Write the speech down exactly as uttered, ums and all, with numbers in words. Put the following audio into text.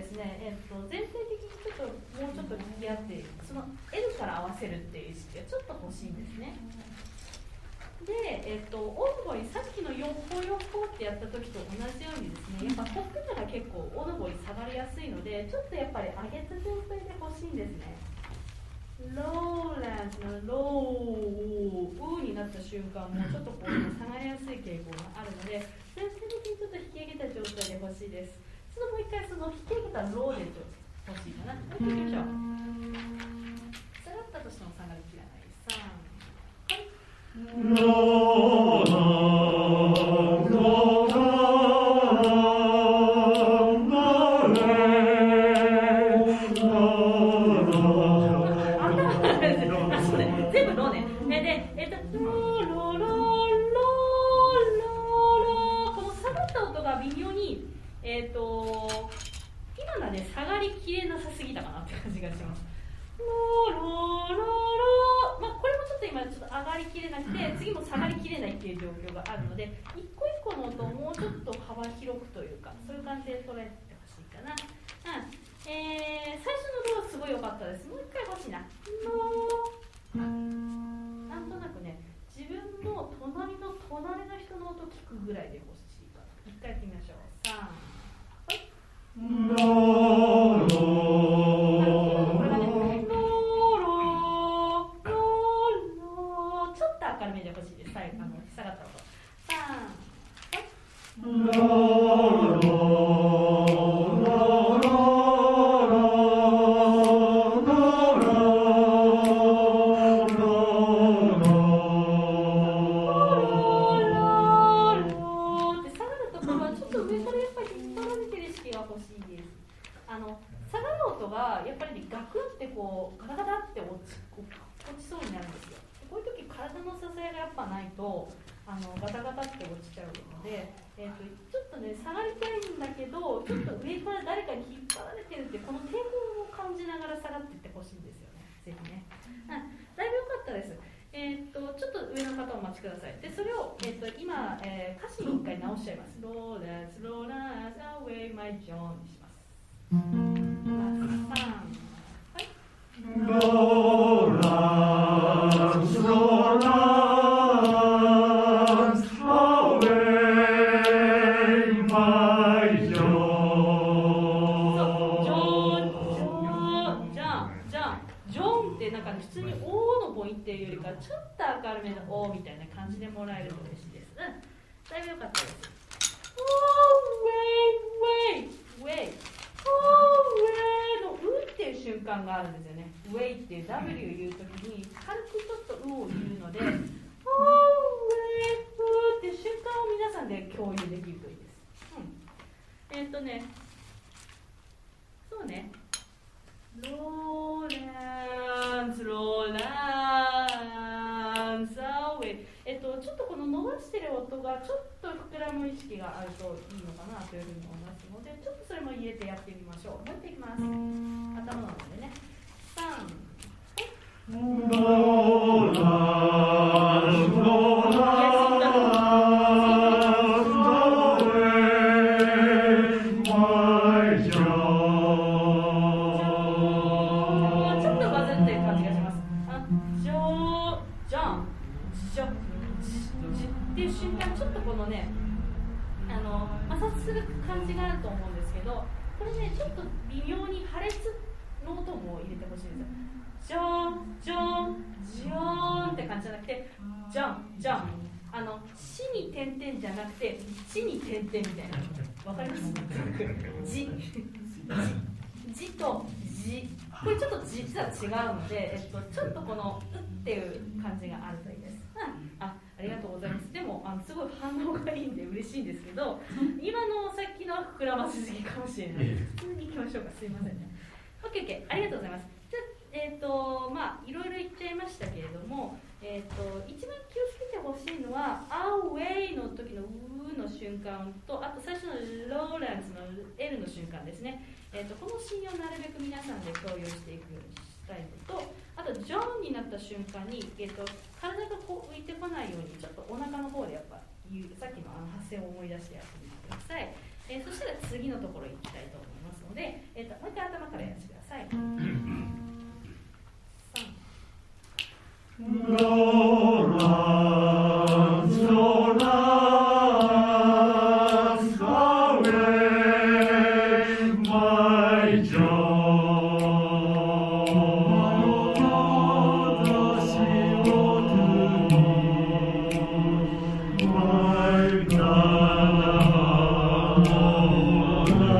ですね、えー、と全体的にちょっともうちょっと聞き合って、その L から合わせるっていう意識がちょっと欲しいんですね。で、えー、とオノボにさっきのヨッホヨッホってやった時と同じようにですね、やっぱほっぺたが結構オノボに下がりやすいので、ちょっとやっぱり上げた状態で欲しいんですね。ローランスのローウーになった瞬間もちょっとこう下がりやすい傾向があるので、全体的にちょっと引き上げた状態で欲しいです。ちょっともう一回その引き上げたローで欲しいかな。もう一回いきましょう。下がったとしても下がりきらない。さん、はい。ローランローランえーと今のはね、下がりきれなさすぎたかなって感じがします。ローローローロー、まあ、これもちょっと今ちょっと上がりきれなくて、次も下がりきれないっていう状況があるので、一個一個の音をもうちょっと幅広くというか、そういう感じで捉えてほしいかな。うん、えー、最初のローすごい良かったです。もう一回欲しいな。ロー、なんとなくね、自分の隣の隣の人の音聞くぐらいで欲しいかな。一回やってみましょう。さん、ローロー、これがね、ローローローロー、ちょっと明るめで欲しいです。最後、あの下がった音。さん、ローローローローローローローって下がるところはちょっと上からやっぱり引っ張られてる意識が欲しいです。あの下がる音がやっぱり、ね、ガクってこうガタガタって落ち、落ちそうになるんですよ。こういう時体の支えがやっぱないとあのガタガタって落ちちゃうので、えー、とちょっとね下がりたいんだけど、ちょっと上から誰かに引っ張られてるってこの抵抗を感じながら下がっていってほしいんですよね。ぜひね、うん、だいぶ良かったです。えー、とちょっと上の方お待ちください。でそれを、えー、と今、えー、歌詞に一回直しちゃいます。ローラスローラスアウェイマイジョンにします。ローランスローランスアウェイマイジョン。そう、ジョンジョンジャンジャンジョンってなんか、ね、普通にオーの母音っていうよりかちょっと明るめのオーみたいな感じでもらえると嬉しいです。うん、だいぶ良かったです。ウェイウェイウェイウェイのウっていう瞬間があるんですよね。ウェイっていう ダブリュー 言うときに軽くちょっとウを言うので、ウェイウっていう瞬間を皆さんで共有できるといいです。うん、えっ、ー、とね、そうね、ローランスローランスアウェイ、えっ、ー、とちょっとこの伸ばしてる音がちょっと膨らむ意識があるといいのかなというふうに思いますので、ちょっとそれも入れてやってみましょう。もう一回いきます。頭なのでね。さん、ローランローランアウェイマイジョン。ちょっとバズってる感じがします。あ、ジョージャンジョジっていう瞬間、ちょっとこのね、あの摩擦する感じがあると思うんですけど、これね、ちょっと微妙に破裂の音も入れてほしいんですよ。ジョンジョンジョンって感じじゃなくて、ジャンジャン、あの死に点々じゃなくて地に点々みたいな。わかります？じじとじ、これちょっと実は違うので、えっと、ちょっとこのうっていう感じがあるといいです。うん、あ、ありがとうございます。でもあのすごい反応がいいんで嬉しいんですけど、今のさっきのは膨らませすぎかもしれない。普通に行きましょうか。すいませんね。オッケーオッケー、ありがとうございます。じゃあ、えっとまあいろいろ言っちゃいましたけれども、えっと一番気をつけてほしいのはアウェイの時のウーの瞬間と、あと最初のローランスの L の瞬間ですね。えっとこのシーンをなるべく皆さんで共有していくようにしたいのと、あとジョンになった瞬間に、えっと体がこう浮いてこないようにちょっとお腹の方でやっぱさっきのあの発声を思い出してやってみてください。 えー、そしたら次のところ行きたいと思いますので、えー、ともう一回頭からやらせてください。 My God.